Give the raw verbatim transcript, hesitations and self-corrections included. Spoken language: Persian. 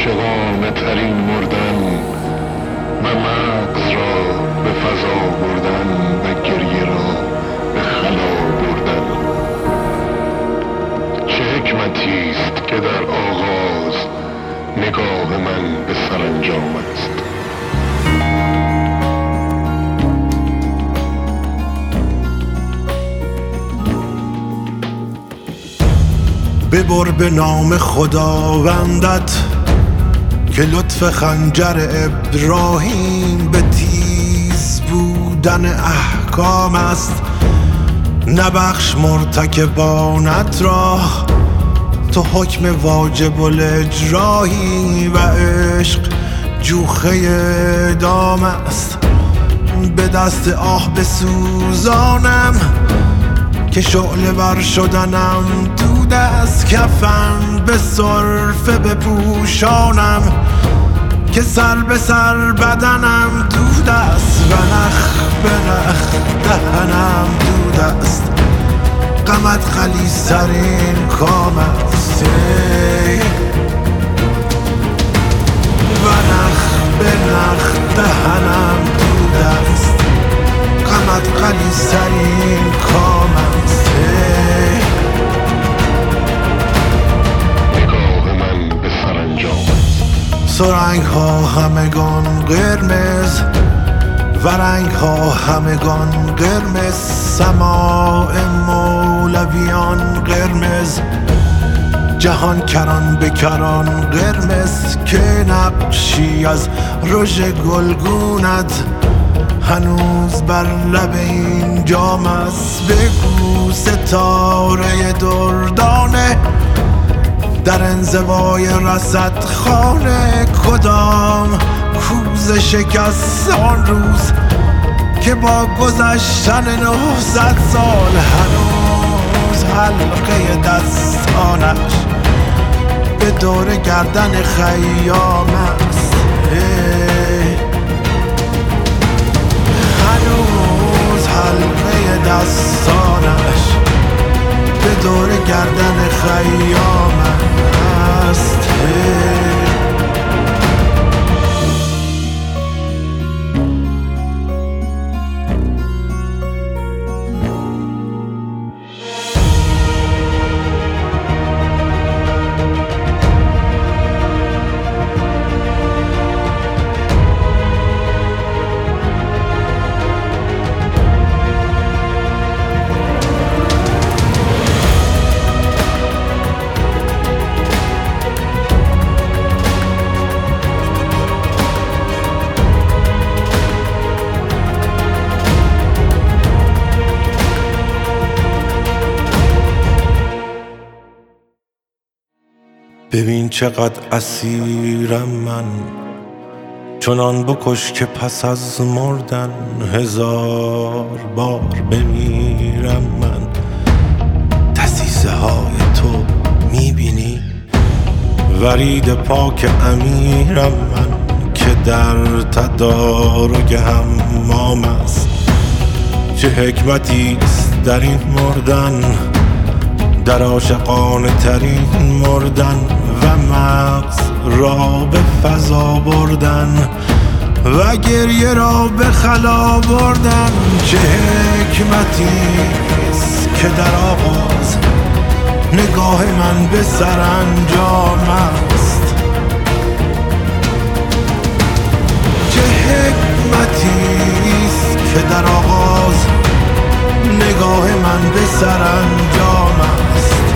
عاشقانه ترین مردن و مغز را به فضا بردن و گریه را به خلا بردن. چه حکمتی است که در آغاز نگاه من به سرانجام است. ببر به نام خداوندت که لطف خنجر ابراهیم به تیز بودن احکام است. نبخش مرتکبانت را، تو حکم واجب الاجرایی و عشق جوخه اعدام است. به دست آه بسوزانم که شعله ور شدنم دود از کفن، به سرفه بپوشانم که سر به سر بدنم دود است و نخ به نخ دهنم دود است. غمت غلیظترین کام است و نخ به نخ دهنم دود است. غمت غلیظترین کام است. نگاه من به سرانجام است. سرنگ ها همگان قرمز و رنگ ها همگان قرمز. سماع مولویان قرمز، جهان کران به کران قرمز. که نقشی از رژ گلگونت هنوز بر لب این جام است. بگو ستاره دردانه در انزوای رصد خانه کدام کوزه شکست آن روز که با گذشتن نهصد سال هنوز حلقه دستانش به دور گردن خیام است. هنوز حلقه دستانش به دور گردن خیام است. ببین چقدر اسیرم من، چنان بکش که پس از مردن هزار بار بمیرم من. دسیسه های تو میبینی، ورید پاک امیرم من که در تدارک حمام است. چه حکمتی است در این مردن، در عاشقانه ترین مردن و مغز را به فضا بردن و گریه را به خلا بردن. چه حکمتی است که در آغاز نگاه من به سرانجام است. چه حکمتی است که در آغاز نگاه من به سرانجام است.